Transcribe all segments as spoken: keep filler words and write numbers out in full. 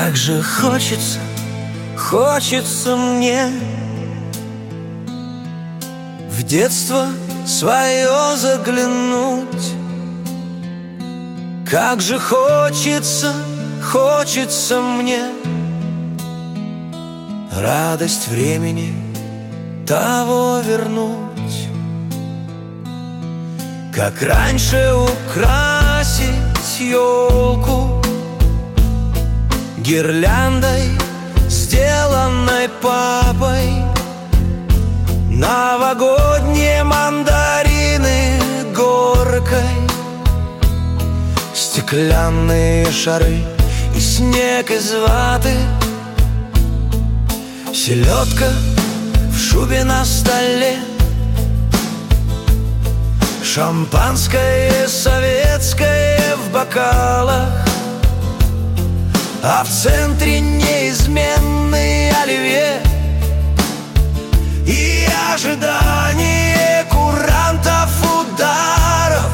Как же хочется, хочется мне в детство свое заглянуть. Как же хочется, хочется мне радость времени того вернуть. Как раньше украсить елку гирляндой, сделанной папой, новогодние мандарины горкой, стеклянные шары и снег из ваты, селедка в шубе на столе, шампанское советское в бокалах, а в центре неизменный оливье и ожидание курантов ударов.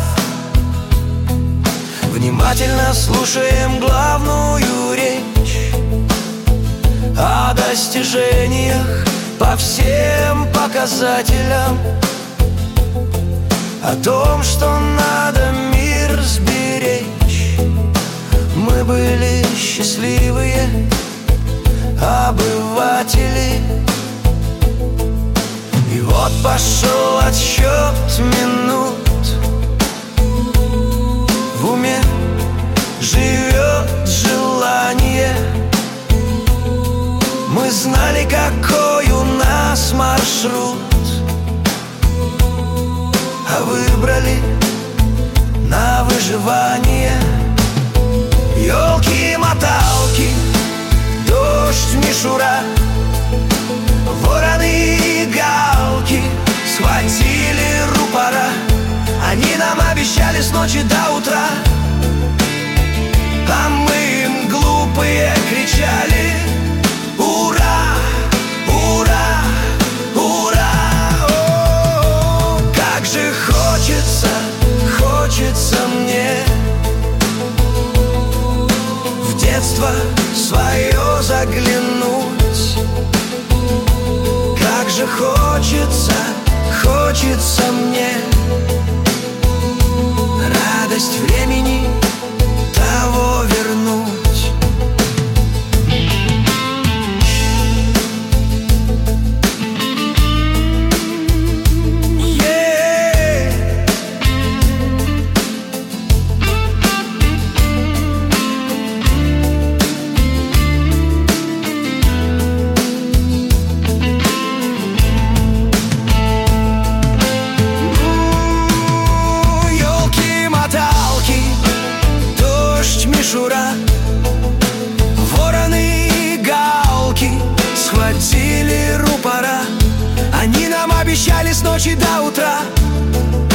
Внимательно слушаем главную речь о достижениях по всем показателям, о том, что надо мир сберечь. Мы были счастливые обыватели. И вот пошел отсчет минут, в уме живет желание. Мы знали, какой у нас маршрут, а выбрали на выживание. Ёлки-моталки, дождь, мишура, вороны и галки схватили рупора. Они нам обещали с ночи до утра, а мы им глупые кричали: ура, ура, ура! О, как же хочется, хочется мне в детство свое заглянуть. Как же хочется, хочется мне радость времени того вернуть. Мишура, вороны и галки схватили рупора. Они нам обещали с ночи до утра,